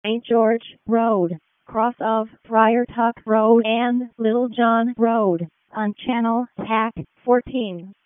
St. George Road, cross of Friar Tuck Road and Little John Road, on Channel TAC 14.